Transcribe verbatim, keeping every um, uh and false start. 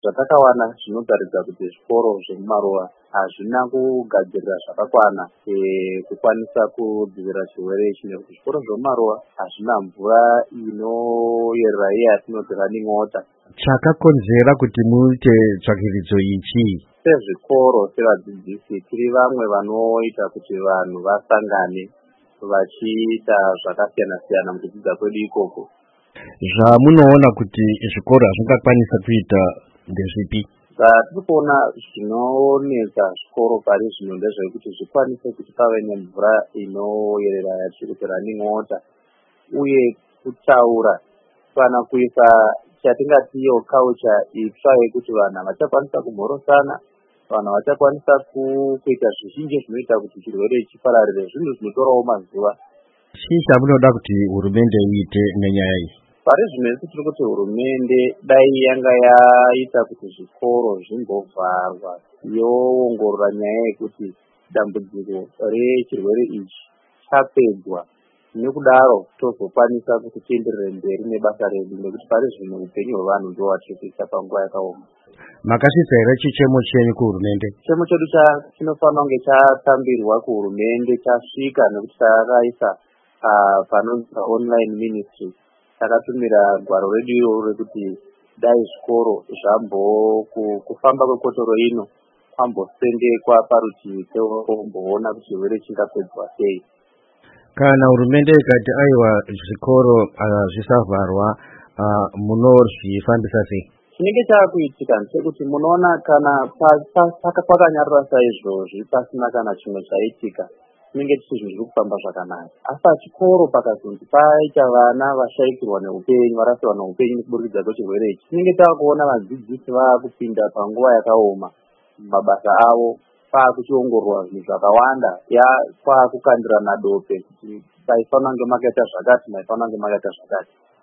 Zvatakawana zvinotaridza kuti zvikoro zvemumaruwa hazvina kugadzirira zvakakwana kukwanisa kudzivirira chirwere ichi, nekuti zvikoro zvemumaruwa hazvina mvura inoyerera iye yatinoti running water. Chakakonzera kuti muite tsvakirudzo ichi? Sezvikoro, sevadzidzisi, tiri vamwe vanoita kuti vanhu vasangane vachiita zvakasiyana siyana mukudzidza kwedu ikoko. Zvamunoona kuti zvikoro zvingakwanisa kuita ndezvipi? Tiri kuona zvinonetsa zvikoro pari zvino ndezvekuti zvikwanise kuti pave nemvura inoyerera yachiri running water, uye kutaura kana kuisa chatingati iyo culture itsva yekuti vanhu havachakwanisa kumhorosana, vanhu havachakwanisa kuita zvizhinji zvinoita kuti chirwere chipararire, zvinhu zvinotorawo mazuva. Chii chamunoda kuti hurumende iite nenyaya iyi? Pari zvino isi tiri kuti hurumende dai yanga yaita kuti zvikoro zvimbovharwa, yoongorora nyaya yekuti dambudziko rechirwere ichi chapedzwa, nekudaro tozokwanisa kuti tienderere mberi nebasa redu, nekuti pari zvino upenyu hwevanhu ndo hwatiri kuisa panguva yakaoma. Makasvitsa here chichemo chenyu kuhurumende? Chichemo chedu chinofanira kunge chatambirwa kuhurumende chasvika, nekuti takaisa panonzi online ministry. Takatumira gwaro redu iroro rekuti dai zvikoro zvambo kufamba kwekotoro ino kwambosendekwa parutivi peomboona kuti chirwere chingapedzwa sei. Kana hurumende ikati aiwa zvikoro zvisavharwa, munozvifambisa sei? Chinenge chakuitika ndechekuti munoona kana pakanyarara saizvozvi pasina kana chimwe chaitika, tinenge tichi zvinhu zviri kufamba zvakanaka. Asi pachikoro pakazonzi paita vana vashaikirwa neupenyu, varasirwa neupenyu nekuburikidza kwechirwere ichi, tinenge takuona vadzidzisi vaakupinda panguva yakaoma mumabasa avo, paakuchiongororwa zvinhu zvakawanda, kwaakukandirana dope kuti maifanira kunge makaita zvakati, maifanira kunge makaita zvakati.